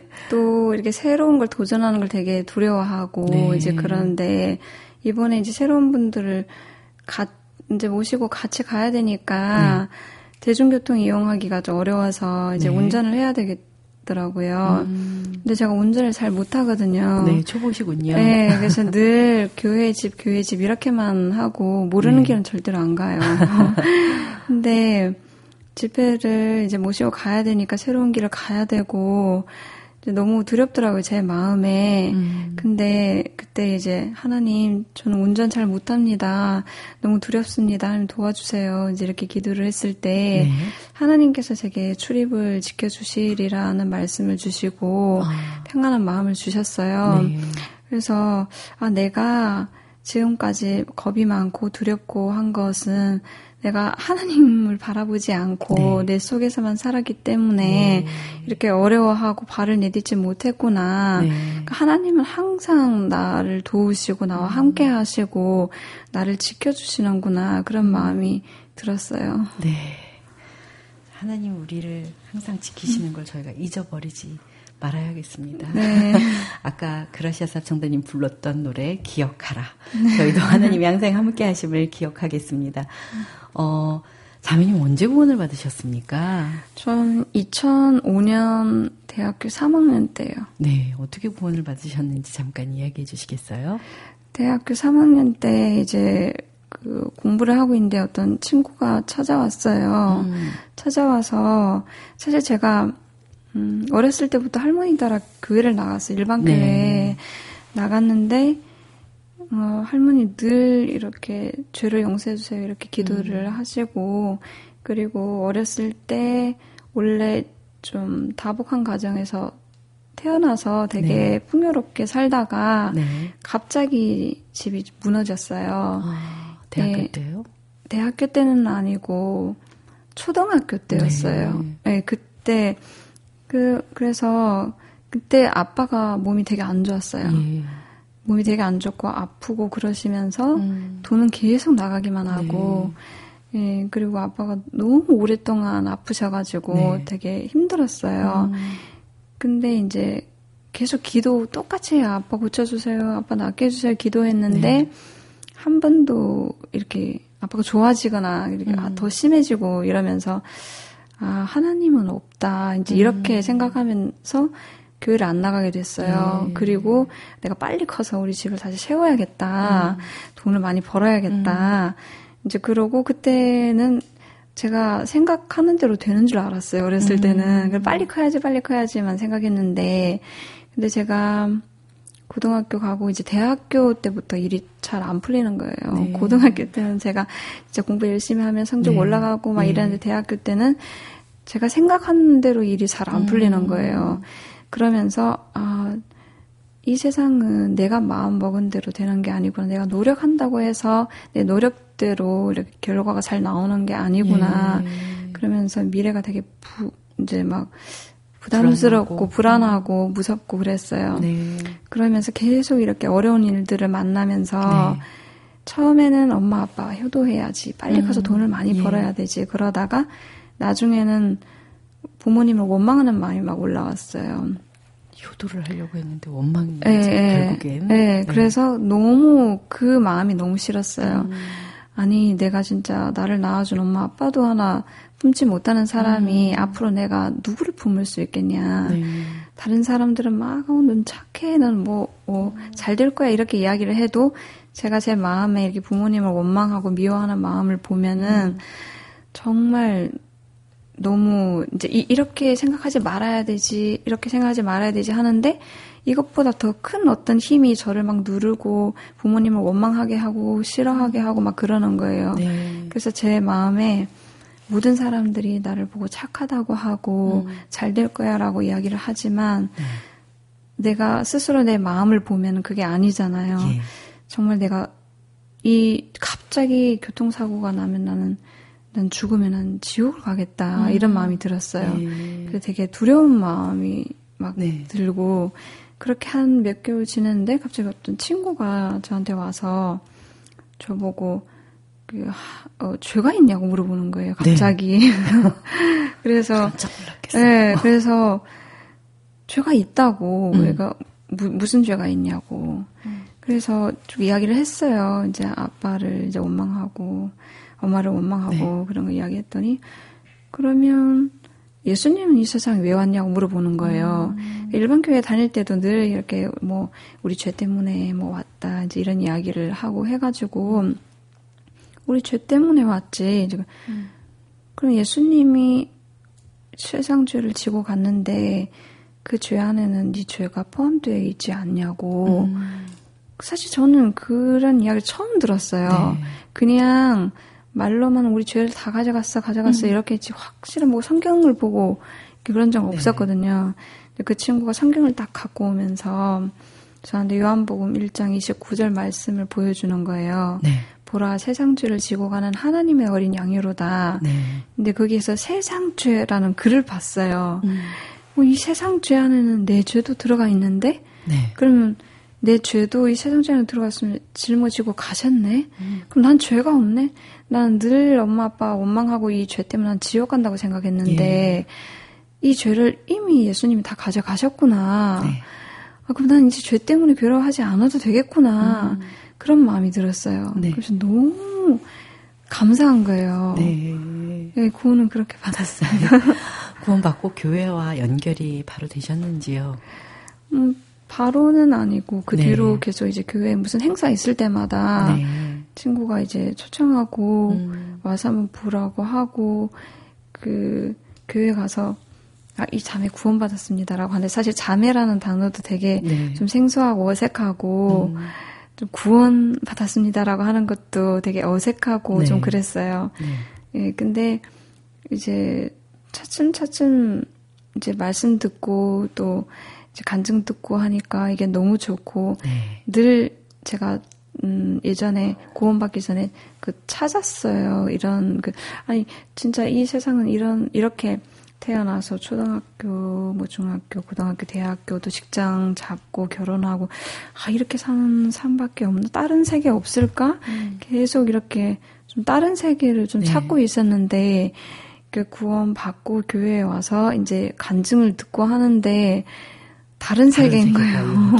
또 이렇게 새로운 걸 도전하는 걸 되게 두려워하고 네. 이제 그런데 이번에 이제 새로운 분들을 가, 이제 모시고 같이 가야 되니까 네. 대중교통 이용하기가 좀 어려워서 이제 네. 운전을 해야 되겠더라고요. 음. 근데 제가 운전을 잘 못하거든요. 네, 초보시군요. 네, 그래서 늘 교회 집, 교회 집 이렇게만 하고 모르는 네. 길은 절대로 안 가요. 근데 집회를 이제 모시고 가야 되니까 새로운 길을 가야 되고 너무 두렵더라고요, 제 마음에. 음. 근데 그때 이제 하나님, 저는 운전 잘 못합니다. 너무 두렵습니다. 하나님 도와주세요. 이제 이렇게 기도를 했을 때 네. 하나님께서 제게 출입을 지켜주시리라는 말씀을 주시고 아. 평안한 마음을 주셨어요. 네. 그래서 아, 내가 지금까지 겁이 많고 두렵고 한 것은 내가 하나님을 바라보지 않고 네. 내 속에서만 살았기 때문에 네. 이렇게 어려워하고 발을 내딛지 못했구나. 네. 그러니까 하나님은 항상 나를 도우시고 나와 음. 함께 하시고 나를 지켜주시는구나. 그런 마음이 들었어요. 네. 하나님 우리를 항상 지키시는 음. 걸 저희가 잊어버리지 말아야겠습니다. 네. 아까 그라시아 사청자님 불렀던 노래 기억하라. 네. 저희도 하나님이 항상 함께 하심을 기억하겠습니다. 어, 자매님 언제 구원을 받으셨습니까? 전 이천오 년 대학교 삼 학년 때요. 네, 어떻게 구원을 받으셨는지 잠깐 이야기해 주시겠어요? 대학교 삼 학년 때 이제 그 공부를 하고 있는데 어떤 친구가 찾아왔어요. 음. 찾아와서 사실 제가 음, 어렸을 때부터 할머니 따라 교회를 나갔어요. 일반 교회에 네. 나갔는데 어, 할머니 늘 이렇게 죄를 용서해주세요 이렇게 기도를 음. 하시고 그리고 어렸을 때 원래 좀 다복한 가정에서 태어나서 되게 네. 풍요롭게 살다가 네. 갑자기 집이 무너졌어요. 아, 대학교 네, 때요? 대학교 때는 아니고 초등학교 때였어요. 네, 네 그때 그, 그래서, 그때 아빠가 몸이 되게 안 좋았어요. 예. 몸이 되게 안 좋고, 아프고 그러시면서, 음. 돈은 계속 나가기만 하고, 네. 예, 그리고 아빠가 너무 오랫동안 아프셔가지고 네. 되게 힘들었어요. 음. 근데 이제 계속 기도 똑같이 해요. 아빠 고쳐주세요. 아빠 낫게 해주세요. 기도했는데, 네. 한 번도 이렇게 아빠가 좋아지거나, 이렇게 음. 더 심해지고 이러면서, 아, 하나님은 없다. 이제 이렇게 음. 생각하면서 교회를 안 나가게 됐어요. 네. 그리고 내가 빨리 커서 우리 집을 다시 세워야겠다. 음. 돈을 많이 벌어야겠다. 음. 이제 그러고 그때는 제가 생각하는 대로 되는 줄 알았어요. 어렸을 음. 때는. 빨리 커야지, 빨리 커야지만 생각했는데. 근데 제가 고등학교 가고 이제 대학교 때부터 일이 잘 안 풀리는 거예요. 네. 고등학교 때는 제가 진짜 공부 열심히 하면 성적 네. 올라가고 막 네. 이랬는데 대학교 때는 제가 생각하는 대로 일이 잘 안 풀리는 음. 거예요. 그러면서 아, 이 세상은 내가 마음 먹은 대로 되는 게 아니구나. 내가 노력한다고 해서 내 노력대로 이렇게 결과가 잘 나오는 게 아니구나. 네. 그러면서 미래가 되게 부, 이제 막 부담스럽고 불안하고, 불안하고 음. 무섭고 그랬어요. 네. 그러면서 계속 이렇게 어려운 일들을 만나면서 네. 처음에는 엄마 아빠 효도해야지. 빨리 커서 음. 돈을 많이 예. 벌어야 되지. 그러다가 나중에는 부모님을 원망하는 마음이 막 올라왔어요. 효도를 하려고 했는데 원망이 네, 결국엔. 네. 네. 그래서 너무 그 마음이 너무 싫었어요. 음. 아니 내가 진짜 나를 낳아준 엄마 아빠도 하나 품지 못하는 사람이 음. 앞으로 내가 누구를 품을 수 있겠냐. 네. 다른 사람들은 막, 어, 넌 착해, 넌 뭐, 뭐, 잘 될 거야, 이렇게 이야기를 해도 제가 제 마음에 이렇게 부모님을 원망하고 미워하는 마음을 보면은 음. 정말 너무 이제 이, 이렇게 생각하지 말아야 되지, 이렇게 생각하지 말아야 되지 하는데 이것보다 더 큰 어떤 힘이 저를 막 누르고 부모님을 원망하게 하고 싫어하게 하고 막 그러는 거예요. 네. 그래서 제 마음에 모든 사람들이 나를 보고 착하다고 하고 음. 잘 될 거야 라고 이야기를 하지만 네. 내가 스스로 내 마음을 보면 그게 아니잖아요. 예. 정말 내가 이 갑자기 교통사고가 나면 나는 난 죽으면 난 지옥을 가겠다 음. 이런 마음이 들었어요. 예. 그래서 되게 두려운 마음이 막 네. 들고 그렇게 한 몇 개월 지냈는데 갑자기 어떤 친구가 저한테 와서 저보고 그, 어, 죄가 있냐고 물어보는 거예요, 갑자기. 네. 그래서, 깜짝 놀랐겠어요. 네, 그래서, 죄가 있다고, 음. 얘가, 무, 무슨 죄가 있냐고. 음. 그래서 좀 이야기를 했어요. 이제 아빠를 이제 원망하고, 엄마를 원망하고, 네. 그런 거 이야기했더니, 그러면, 예수님은 이 세상에 왜 왔냐고 물어보는 거예요. 음. 일반 교회 다닐 때도 늘 이렇게 뭐, 우리 죄 때문에 뭐 왔다, 이제 이런 이야기를 하고 해가지고, 우리 죄 때문에 왔지. 음. 그럼 예수님이 세상 죄를 지고 갔는데 그 죄 안에는 네 죄가 포함되어 있지 않냐고. 음. 사실 저는 그런 이야기를 처음 들었어요. 네. 그냥 말로만 우리 죄를 다 가져갔어, 가져갔어 음. 이렇게 했지 확실히 뭐 성경을 보고 그런 적 없었거든요. 네. 근데 그 친구가 성경을 딱 갖고 오면서 저한테 요한복음 일 장 이십구 절 말씀을 보여주는 거예요. 네. 보라, 세상 죄를 지고 가는 하나님의 어린 양이로다. 네. 근데 거기에서 세상 죄라는 글을 봤어요. 음. 뭐 이 세상 죄 안에는 내 죄도 들어가 있는데? 네. 그러면 내 죄도 이 세상 죄 안에 들어갔으면 짊어지고 가셨네? 음. 그럼 난 죄가 없네? 난 늘 엄마 아빠 원망하고 이 죄 때문에 난 지옥 간다고 생각했는데 예. 이 죄를 이미 예수님이 다 가져가셨구나. 네. 아, 그럼 난 이제 죄 때문에 괴로워하지 않아도 되겠구나. 음. 그런 마음이 들었어요. 네. 그래서 너무 감사한 거예요. 네. 네, 구원은 그렇게 받았어요. 구원받고 교회와 연결이 바로 되셨는지요? 음, 바로는 아니고 그 네. 뒤로 계속 이제 교회에 무슨 행사 있을 때마다 네. 친구가 이제 초청하고 음. 와서 한번 보라고 하고 그 교회 가서 아, 이 자매 구원받았습니다라고 하는데 사실 자매라는 단어도 되게 네. 좀 생소하고 어색하고 음. 좀 구원받았습니다라고 하는 것도 되게 어색하고 네. 좀 그랬어요. 네. 예, 근데 이제 차츰차츰 이제 말씀 듣고 또 이제 간증 듣고 하니까 이게 너무 좋고 네. 늘 제가 음, 예전에 구원받기 전에 그 찾았어요. 이런 그 아니 진짜 이 세상은 이런 이렇게 태어나서 초등학교, 뭐 중학교, 고등학교, 대학교도 직장 잡고 결혼하고 아 이렇게 사는 삶밖에 없나? 다른 세계 없을까? 음. 계속 이렇게 좀 다른 세계를 좀 네. 찾고 있었는데 그 구원 받고 교회에 와서 이제 간증을 듣고 하는데 다른, 다른 세계인 거예요.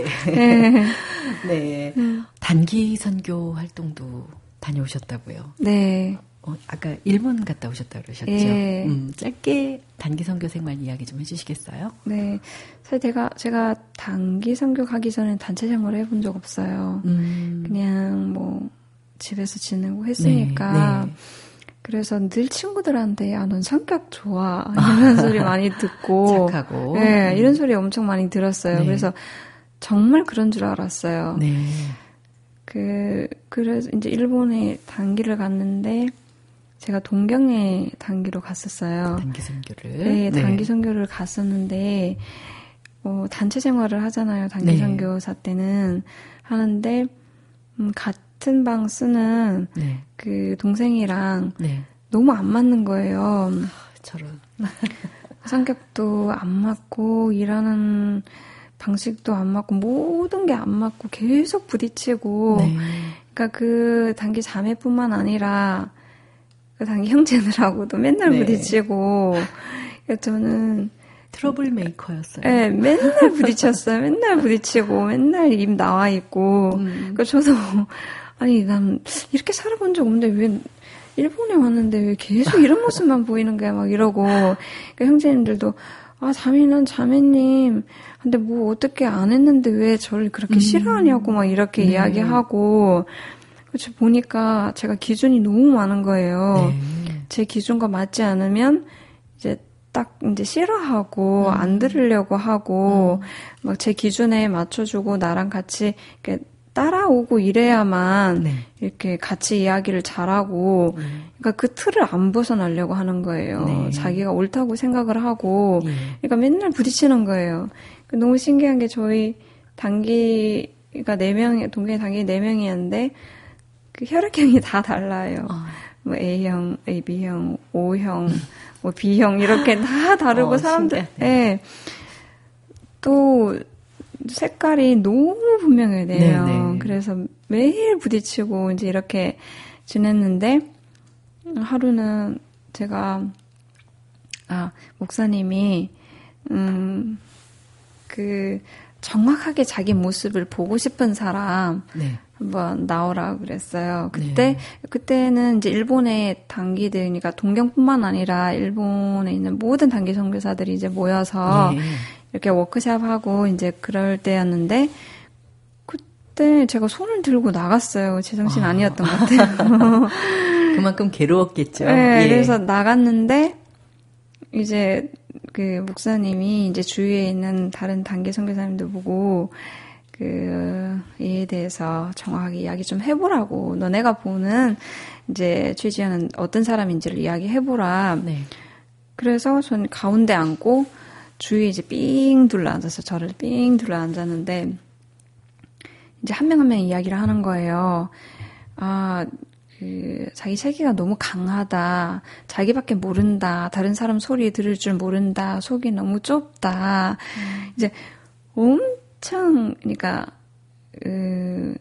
네. 네. 음. 단기 선교 활동도 다녀오셨다고요? 네. 어, 아까 일본 갔다 오셨다고 그러셨죠? 예. 음, 짧게 단기 선교 생활 이야기 좀 해주시겠어요? 네. 사실 제가, 제가 단기 선교 가기 전에 단체 생활을 해본 적 없어요. 음. 그냥 뭐 집에서 지내고 했으니까. 네, 네. 그래서 늘 친구들한테 야, 넌 성격 좋아. 이런 소리 많이 듣고. 착하고. 네. 이런 소리 엄청 많이 들었어요. 네. 그래서 정말 그런 줄 알았어요. 네. 그, 그래서 이제 일본에 단기를 갔는데 제가 동경에 단기로 갔었어요. 단기 선교를. 네, 단기 네. 선교를 갔었는데 어, 단체 생활을 하잖아요. 단기 네. 선교사 때는 하는데 음, 같은 방 쓰는 네. 그 동생이랑 네. 너무 안 맞는 거예요. 저런. 성격도 안 맞고 일하는 방식도 안 맞고 모든 게 안 맞고 계속 부딪히고 네. 그러니까 그 단기 자매뿐만 아니라 그 단기 형제들하고도 맨날 네. 부딪히고 저는 트러블 메이커였어요. 네, 맨날 부딪혔어요. 맨날 부딪히고 맨날 입 나와 있고 음. 그러니까 저도 아니 난 이렇게 살아본 적 없는데 왜 일본에 왔는데 왜 계속 이런 모습만 보이는 거야 막 이러고 그러니까 형제님들도 아 자매는 자매님 근데 뭐 어떻게 안 했는데 왜 저를 그렇게 음. 싫어하냐고 막 이렇게 네. 이야기하고 그래서 보니까 제가 기준이 너무 많은 거예요. 네. 제 기준과 맞지 않으면 이제 딱 이제 싫어하고 음. 안 들으려고 하고 음. 막 제 기준에 맞춰주고 나랑 같이 이렇게 따라오고 이래야만 네. 이렇게 같이 이야기를 잘하고 네. 그러니까 그 틀을 안 벗어나려고 하는 거예요. 네. 자기가 옳다고 생각을 하고 네. 그러니까 맨날 부딪히는 거예요. 너무 신기한 게 저희 단기가 네 명, 동계 단기 네 명이었는데 그 혈액형이 다 달라요. 어. 뭐 A형, 에이비형, O형, 음. 뭐 B형 이렇게 다 다르고 어, 사람들 예. 또 색깔이 너무 분명해야 돼요. 네네. 그래서 매일 부딪히고 이제 이렇게 지냈는데 하루는 제가 아 목사님이 음 그 정확하게 자기 모습을 보고 싶은 사람 네. 한번 나오라 그랬어요. 그때 네. 그때는 이제 일본의 단기들, 그러니까 동경뿐만 아니라 일본에 있는 모든 단기 선교사들이 이제 모여서 네. 이렇게 워크샵하고 이제 그럴 때였는데 그때 제가 손을 들고 나갔어요. 제정신 아. 아니었던 것 같아요. 그만큼 괴로웠겠죠. 네, 예. 그래서 나갔는데 이제 그 목사님이 이제 주위에 있는 다른 단기 선교사님들 보고 그 이에 대해서 정확하게 이야기 좀 해보라고. 너네가 보는 이제 최지연은 어떤 사람인지를 이야기해보라. 네. 그래서 전 가운데 앉고 주위에 이제 삥 둘러 앉아서 저를 삥 둘러 앉았는데 이제 한 명 한 명 이야기를 하는 거예요. 아, 그 자기 세계가 너무 강하다. 자기밖에 모른다. 다른 사람 소리 들을 줄 모른다. 속이 너무 좁다. 음. 이제 엄청 그러니까 그,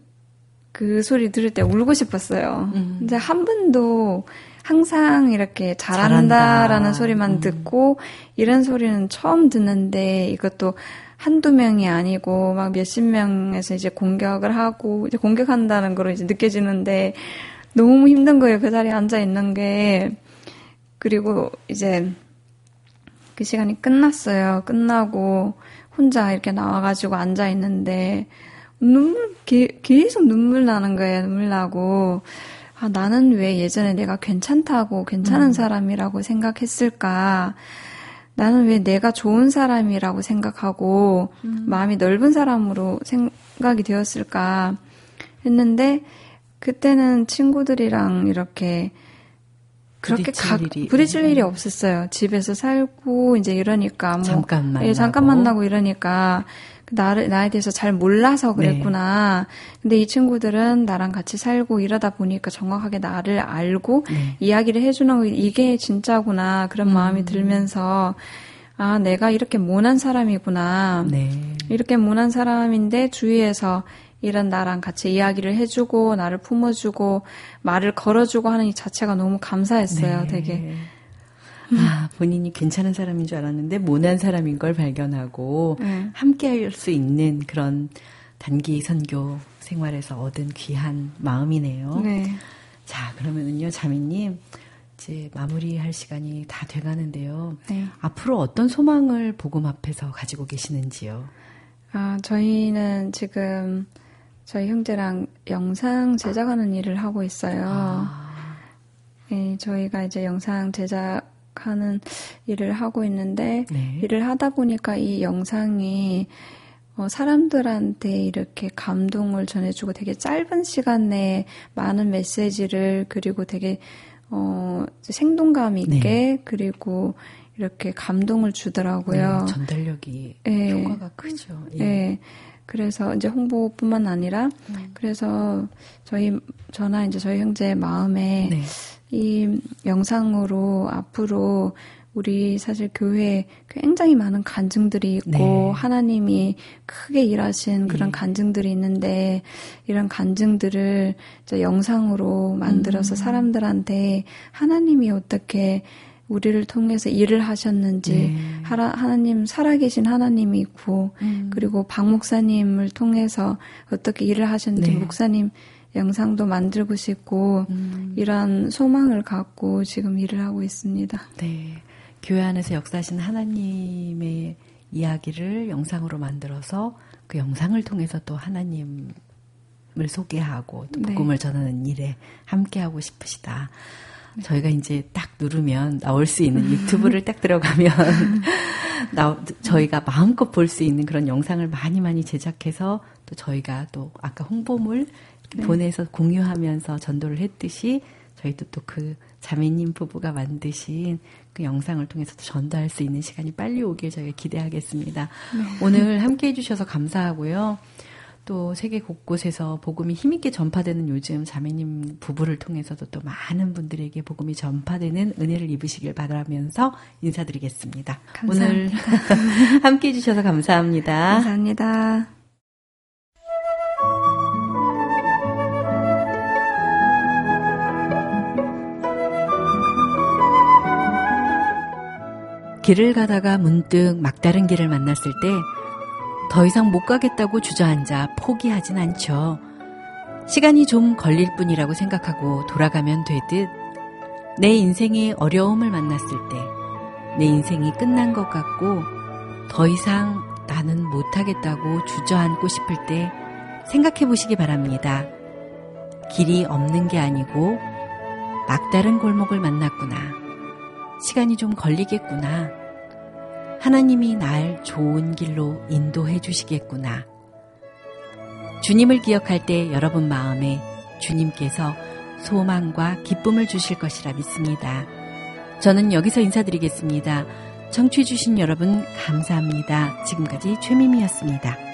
그 소리 들을 때 울고 싶었어요. 음. 이제 한 번도 항상 이렇게 잘한다라는 잘한다. 소리만 음. 듣고 이런 소리는 처음 듣는데 이것도 한두 명이 아니고 막 몇십 명에서 이제 공격을 하고 이제 공격한다는 거로 이제 느껴지는데 너무 힘든 거예요. 그 자리에 앉아 있는 게. 그리고 이제 그 시간이 끝났어요. 끝나고 혼자 이렇게 나와가지고 앉아 있는데 눈물 게, 계속 눈물 나는 거예요. 눈물 나고 아, 나는 왜 예전에 내가 괜찮다고 괜찮은 음. 사람이라고 생각했을까? 나는 왜 내가 좋은 사람이라고 생각하고 음. 마음이 넓은 사람으로 생각이 되었을까 했는데 그때는 친구들이랑 이렇게 그렇게 부딪힐 각, 일이 부딪힐 일이 없었어요. 집에서 살고 이제 이러니까 뭐 잠깐 만나고, 예, 잠깐 만나고 이러니까 나를 나에 대해서 잘 몰라서 그랬구나. 네. 근데 이 친구들은 나랑 같이 살고 이러다 보니까 정확하게 나를 알고 네. 이야기를 해주는 거 이게 진짜구나 그런 음. 마음이 들면서 아 내가 이렇게 모난 사람이구나. 네. 이렇게 모난 사람인데 주위에서 이런 나랑 같이 이야기를 해주고 나를 품어주고 말을 걸어주고 하는 이 자체가 너무 감사했어요. 네. 되게. 아, 본인이 괜찮은 사람인 줄 알았는데 모난 사람인 걸 발견하고 네. 함께 할 수 있는 그런 단기 선교 생활에서 얻은 귀한 마음이네요. 네. 자, 그러면은요, 자매님, 이제 마무리할 시간이 다 돼가는데요. 네. 앞으로 어떤 소망을 복음 앞에서 가지고 계시는지요? 아, 저희는 지금 저희 형제랑 영상 제작하는 일을 하고 있어요. 아. 네, 저희가 이제 영상 제작 하는 일을 하고 있는데 네. 일을 하다 보니까 이 영상이 어, 사람들한테 이렇게 감동을 전해주고 되게 짧은 시간 내에 많은 메시지를 그리고 되게 어, 생동감 있게 네. 그리고 이렇게 감동을 주더라고요. 네, 전달력이 네. 효과가 크죠. 예. 네. 그래서 이제 홍보뿐만 아니라 음. 그래서 저희 저나 이제 저희 형제의 마음에 네. 이 영상으로 앞으로 우리 사실 교회에 굉장히 많은 간증들이 있고 네. 하나님이 크게 일하신 그런 네. 간증들이 있는데 이런 간증들을 이제 영상으로 만들어서 음. 사람들한테 하나님이 어떻게 우리를 통해서 일을 하셨는지 네. 하라, 하나님 살아계신 하나님이 있고 음. 그리고 박 목사님을 통해서 어떻게 일을 하셨는지 네. 목사님 영상도 만들고 싶고 음. 이런 소망을 갖고 지금 일을 하고 있습니다. 네, 교회 안에서 역사하신 하나님의 이야기를 영상으로 만들어서 그 영상을 통해서 또 하나님을 소개하고 또 복음을 네. 전하는 일에 함께하고 싶으시다. 네. 저희가 이제 딱 누르면 나올 수 있는 유튜브를 딱 들어가면 나, 저희가 마음껏 볼 수 있는 그런 영상을 많이 많이 제작해서 또 저희가 또 아까 홍보물 네. 보내서 공유하면서 전도를 했듯이 저희도 또 그 자매님 부부가 만드신 그 영상을 통해서 전도할 수 있는 시간이 빨리 오길 저희가 기대하겠습니다. 네. 오늘 함께 해주셔서 감사하고요. 또 세계 곳곳에서 복음이 힘있게 전파되는 요즘 자매님 부부를 통해서도 또 많은 분들에게 복음이 전파되는 은혜를 입으시길 바라면서 인사드리겠습니다. 감사합니다. 오늘 함께 해주셔서 감사합니다. 감사합니다. 길을 가다가 문득 막다른 길을 만났을 때 더 이상 못 가겠다고 주저앉아 포기하진 않죠. 시간이 좀 걸릴 뿐이라고 생각하고 돌아가면 되듯 내 인생에 어려움을 만났을 때 내 인생이 끝난 것 같고 더 이상 나는 못하겠다고 주저앉고 싶을 때 생각해 보시기 바랍니다. 길이 없는 게 아니고 막다른 골목을 만났구나. 시간이 좀 걸리겠구나. 하나님이 날 좋은 길로 인도해 주시겠구나. 주님을 기억할 때 여러분 마음에 주님께서 소망과 기쁨을 주실 것이라 믿습니다. 저는 여기서 인사드리겠습니다. 청취해 주신 여러분 감사합니다. 지금까지 최미미였습니다.